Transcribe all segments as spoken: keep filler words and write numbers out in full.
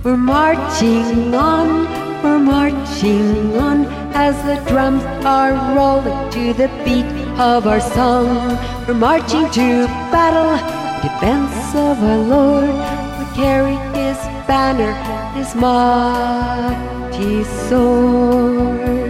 We're marching on, we're marching on, as the drums are rolling to the beat of our song. We're marching to battle, defense of our Lord. We carry His banner, His mighty sword.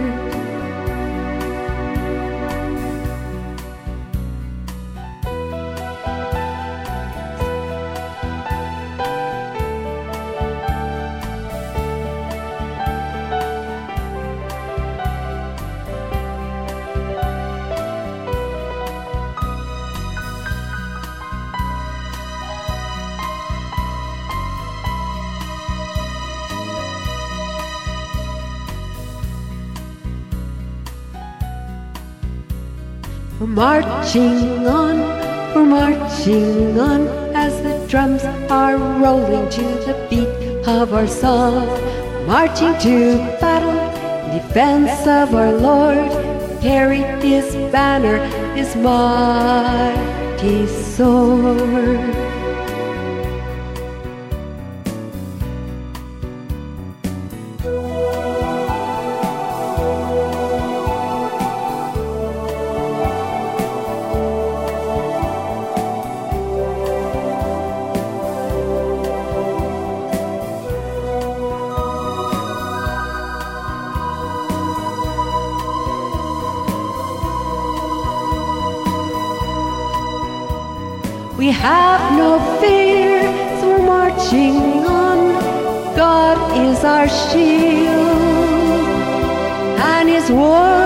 We're marching on, we're marching on, as the drums are rolling to the beat of our song. Marching to battle, in defense of our Lord. Carry His banner, His mighty sword. We have no fear, so we're marching on. God is our shield, and His word